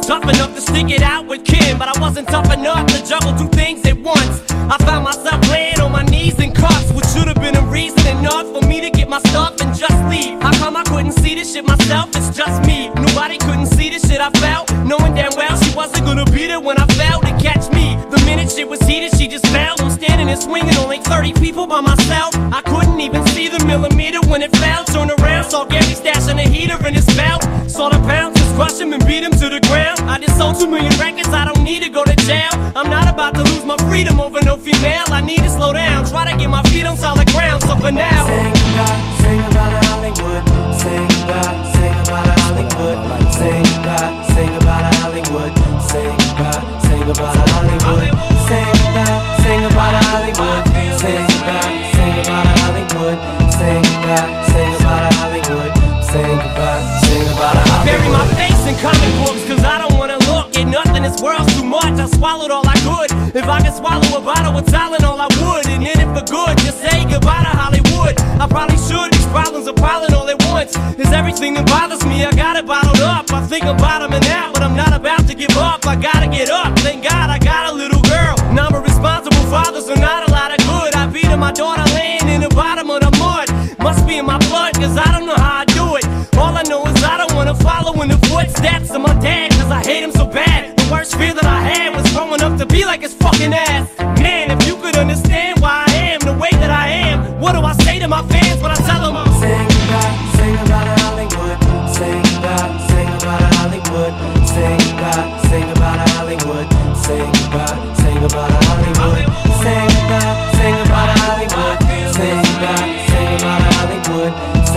tough enough to stick it out with Kim, but I wasn't tough enough to juggle two things at once. I found myself laying on my knees in cuffs, which should have been a reason enough for me to get my stuff and just leave. How come I couldn't see this shit myself? It's just me. Nobody couldn't see the shit I felt, knowing damn well she wasn't gonna be there when I fell to catch me. The minute shit was heated, she just fell. I'm standing and swinging, only 30 people by myself. I couldn't even see the millimeter when it fell. Turned around, saw Gary stashing a heater in his belt. Saw the bouncers crush him and beat him to the ground. I just sold 2 million records, I don't need to go to jail. I'm not about to lose my freedom over no female. I need to slow down, try to get my feet on solid ground. So for now, sing about Hollywood. Sing about Hollywood. Sing about Hollywood. Sing about Hollywood. Sing about Hollywood. Sing about Hollywood. Sing about Hollywood. Sing about Hollywood. Sing about Hollywood. Bury my face in comic books, cause I don't wanna look at nothing. This world's too much, I swallowed all I could. If I could swallow a bottle of Tylenol, I would. And in it for good, just say goodbye to Hollywood. I probably should, these problems are piling all at once. It's everything that bothers me, I got it bottled up. I think I'm bottoming out, but I'm not about to give up. I gotta get up, thank God I got a little girl. Now I'm a responsible father, so not a lot of good. I beat my daughter laying in the bottom of the mud. Must be in my blood, cause I don't know how I do it. All I know is I don't wanna follow in the footsteps of my dad, cause I hate him so bad. The worst fear that I had was growing up to be like his fucking ass. Man, if you could understand why I am the way that I am, what do I say to my fans when I tell them sing about Hollywood. Sing about Hollywood. Sing about Hollywood. Sing about Hollywood. Sing about Hollywood. Sing about Hollywood. Sing about Hollywood.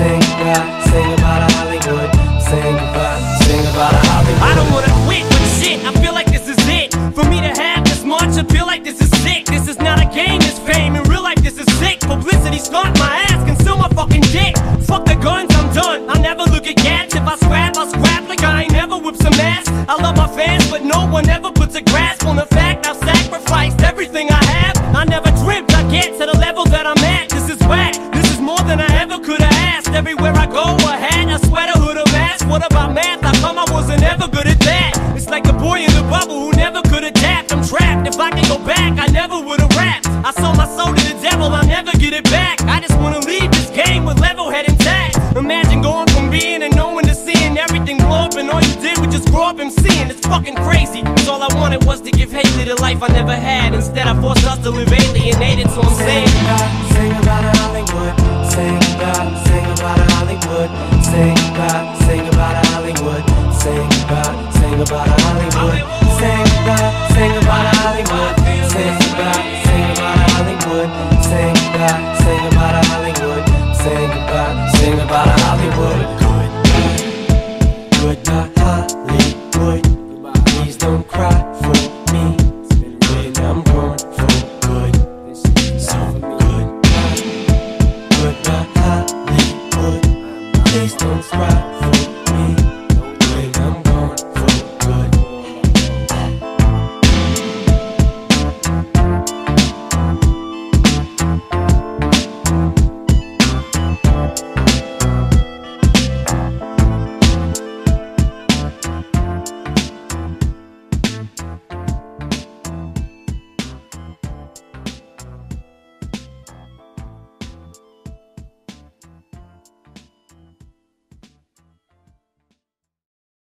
Sing about Hollywood. I don't wanna quit, but shit, I feel like this is it. For me to have this much, I feel like this is sick. This is not a game, this fame. In real life, this is sick. Publicity stunt my ass, conceal my fucking dick. Fuck the guns, I'm done. I'll never look at cats. If I scrap, I'll scrap like I ain't never whipped some ass. I love my fans, but no one ever puts a grasp on the fact I've sacrificed everything I have. I never dreamt I'd get to the level that I'm at. This is whack, this is more than I ever could have asked. Everywhere I go, a hat, a sweater, hood, a mask. What about math? How come I wasn't ever good at that? It's like the boy in the bubble who never could adapt. I'm trapped, if I could go back, I never would've rapped. I sold my soul to the devil, I'll never get it back. I just wanna leave this game with level head intact. Imagine going from being and knowing to seeing everything blow up, and all you did was just grow up and seeing. It's fucking crazy, cause all I wanted was to give Haley the life I never had. Instead I forced us to live alienated, so I'm saying sing about Hollywood. Sing about Hollywood. Sing about Hollywood. Sing about Hollywood. Sing about Hollywood. Sing about Hollywood. Sing about Hollywood. Sing about Hollywood. Sing about Hollywood. Goodbye Hollywood. Please don't cry for me when I'm gone for good. So good. Goodbye Hollywood. Please don't cry.